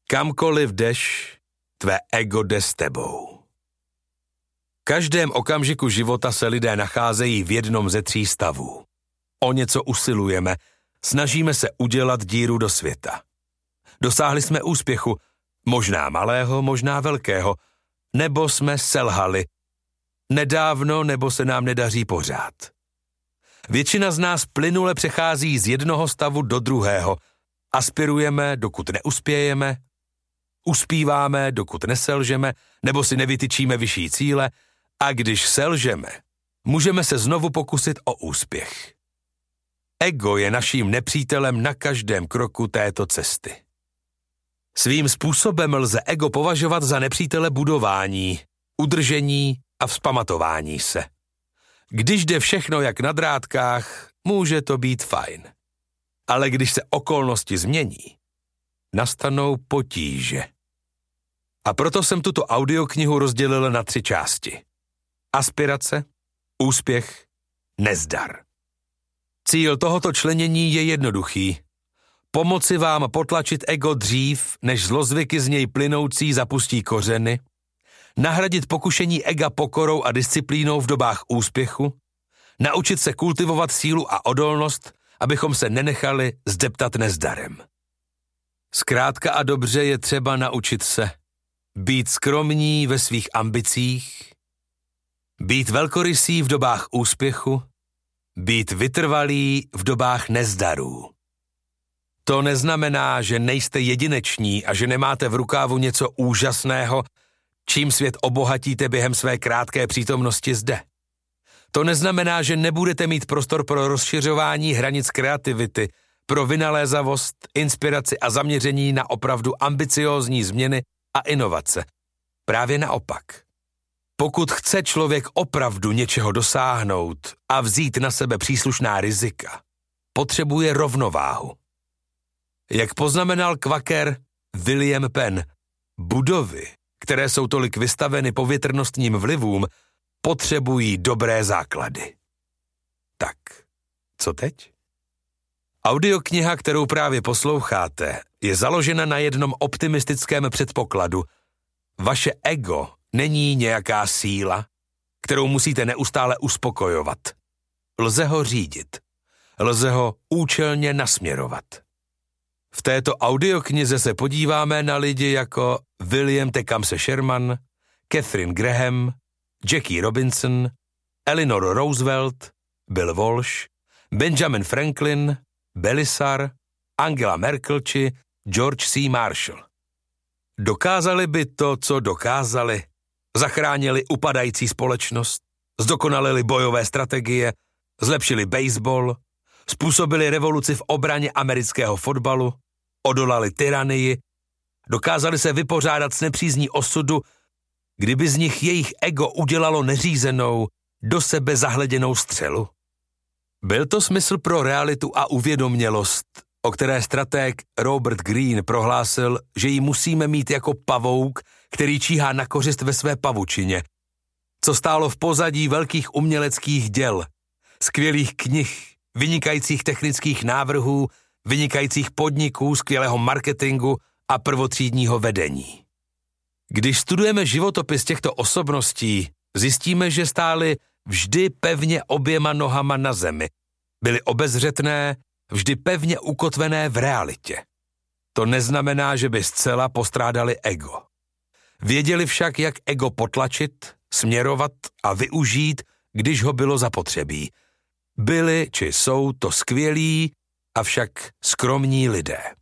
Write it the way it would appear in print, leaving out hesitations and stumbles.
Kamkoliv jdeš, tvé ego jde s tebou. V každém okamžiku života se lidé nacházejí v jednom ze 3 stavů. O něco usilujeme, snažíme se udělat díru do světa. Dosáhli jsme úspěchu, možná malého, možná velkého, nebo jsme selhali. Nedávno, nebo se nám nedaří pořád. Většina z nás plynule přechází z jednoho stavu do druhého. Aspirujeme, dokud neuspějeme, uspíváme, dokud neselžeme, nebo si nevytyčíme vyšší cíle, a když selžeme, můžeme se znovu pokusit o úspěch. Ego je naším nepřítelem na každém kroku této cesty. Svým způsobem lze ego považovat za nepřítele budování, udržení a vzpamatování se. Když jde všechno jak na drátkách, může to být fajn. Ale když se okolnosti změní, nastanou potíže. A proto jsem tuto audioknihu rozdělil na 3 části. Aspirace, úspěch, nezdar. Cíl tohoto členění je jednoduchý. Pomoci vám potlačit ego dřív, než zlozvyky z něj plynoucí zapustí kořeny, nahradit pokušení ega pokorou a disciplínou v dobách úspěchu, naučit se kultivovat sílu a odolnost, abychom se nenechali zdeptat nezdarem. Zkrátka a dobře je třeba naučit se být skromní ve svých ambicích, být velkorysý v dobách úspěchu, být vytrvalý v dobách nezdarů. To neznamená, že nejste jedineční a že nemáte v rukávu něco úžasného, čím svět obohatíte během své krátké přítomnosti zde. To neznamená, že nebudete mít prostor pro rozšiřování hranic kreativity, pro vynalézavost, inspiraci a zaměření na opravdu ambiciózní změny a inovace. Právě naopak. Pokud chce člověk opravdu něčeho dosáhnout a vzít na sebe příslušná rizika, potřebuje rovnováhu. Jak poznamenal kvaker William Penn, budovy, které jsou tolik vystaveny povětrnostním vlivům, potřebují dobré základy. Tak, co teď? Audiokniha, kterou právě posloucháte, je založena na jednom optimistickém předpokladu. Vaše ego není nějaká síla, kterou musíte neustále uspokojovat. Lze ho řídit. Lze ho účelně nasměrovat. V této audioknize se podíváme na lidi jako William Tecumseh Sherman, Katharine Graham, Jackie Robinson, Eleanor Roosevelt, Bill Walsh, Benjamin Franklin, Belisar, Angela Merkel či George C. Marshall. Dokázali by to, co dokázali, zachránili upadající společnost, zdokonalili bojové strategie, zlepšili baseball, způsobili revoluci v obraně amerického fotbalu, odolali tyranii, dokázali se vypořádat s nepřízní osudu, kdyby z nich jejich ego udělalo neřízenou, do sebe zahleděnou střelu. Byl to smysl pro realitu a uvědomělost, o které stratég Robert Greene prohlásil, že ji musíme mít jako pavouk, který číhá na kořist ve své pavučině, co stálo v pozadí velkých uměleckých děl, skvělých knih, vynikajících technických návrhů, vynikajících podniků, skvělého marketingu a prvotřídního vedení. Když studujeme životopis těchto osobností, zjistíme, že stály vždy pevně oběma nohama na zemi. Byly obezřetné, vždy pevně ukotvené v realitě. To neznamená, že by zcela postrádali ego. Věděli však, jak ego potlačit, směrovat a využít, když ho bylo zapotřebí. Byli či jsou to skvělí, avšak skromní lidé.